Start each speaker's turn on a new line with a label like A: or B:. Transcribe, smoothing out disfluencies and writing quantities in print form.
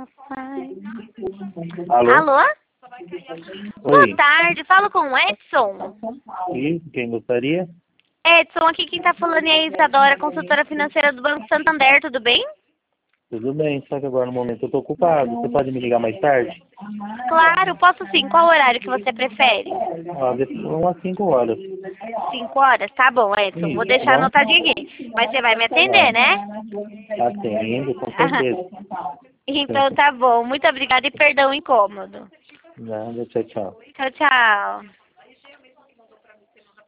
A: Alô?
B: Alô?
A: Oi.
B: Boa tarde, falo com o Edson.
A: E quem gostaria?
B: Edson, aqui quem tá falando é a Isadora, consultora financeira do Banco Santander, tudo bem?
A: Tudo bem, só que agora no momento eu tô ocupado. Você pode me ligar mais tarde?
B: Claro, posso sim. Qual horário que você prefere?
A: Depois umas 5 horas.
B: 5 horas? Tá bom, Edson. Vou
A: Isso, tá
B: deixar
A: bom?
B: anotadinho aqui. Mas você vai me atender, né?
A: Atendo, com certeza.
B: Então tá bom. Muito obrigada e perdão o incômodo.
A: Nada, tchau, tchau.
B: Tchau, tchau.